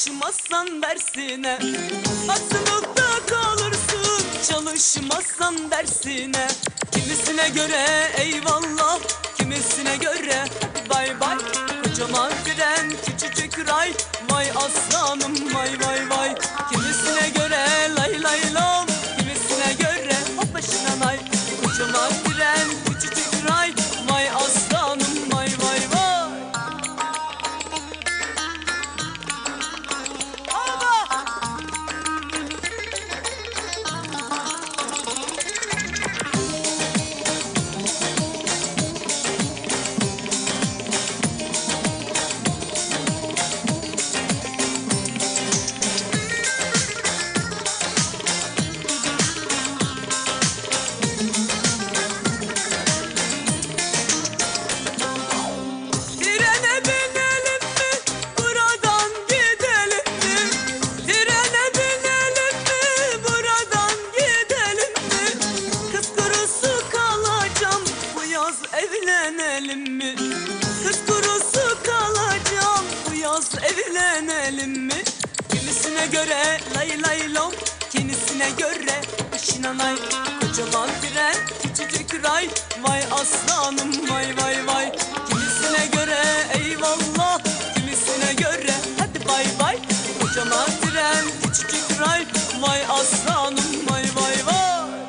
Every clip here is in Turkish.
çalışmazsan dersine. Bak sınıfta kalırsın çalışmazsan dersine. Kimisine göre eyvallah, kimisine göre bay bay. Kocaman tren küçücük ray, vay aslanım vay vay vay. Kimisine göre lay lay lam, kimisine göre hop başına nay. Kocaman tren küçücük ray, vay aslanım vay vay vay. Araba! Evlenelim mi? Kız kurusu kalacağım, bu yaz evlenelim mi? Kimisine göre lay lay lom, kimisine göre başına nay. Kocaman tren küçücük ray, vay aslanım vay vay vay. Kimisine göre eyvallah, kimisine göre hadi bay bay. Kocaman tren küçücük ray, vay aslanım vay vay vay.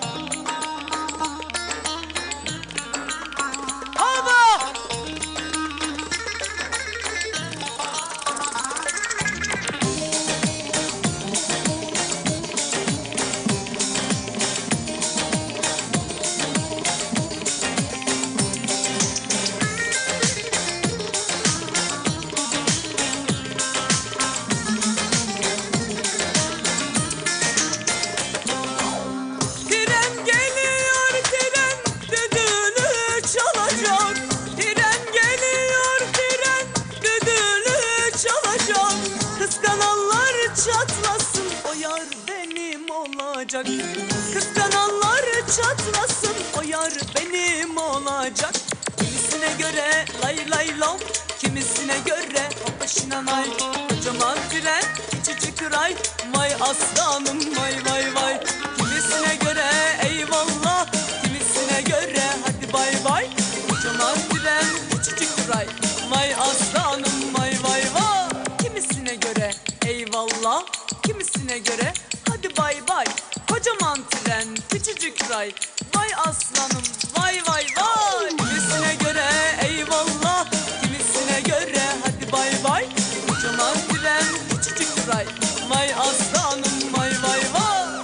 Çatlasın o yar benim olacak. Kıskananlar çatlasın o yar benim olacak. Kimisine göre lay lay lom, kimisine göre o başına nay. Kocaman tren küçücük ray, vay aslanım vay vay vay. Kimisine göre eyvallah, kimisine göre hadi bay bay. Kocaman tren küçücük ray, vay aslanım vay vay vay. Kimisine göre eyvallah, kimisine göre hadi bay bay. Kocaman tren küçücük ray, vay aslanım vay vay vay. Kimisine göre eyvallah, kimisine göre hadi bay bay. Kocaman tren küçücük ray, vay aslanım vay vay vay.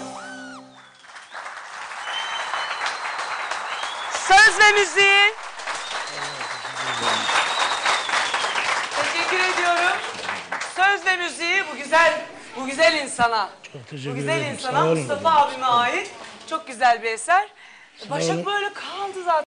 Söz ve müziği. Teşekkür ediyorum. Söz ve müziği bu güzel insana. Çok teşekkür bu güzel ederim. insana Mustafa abime ait çok güzel bir eser. Başak böyle kaldı zaten.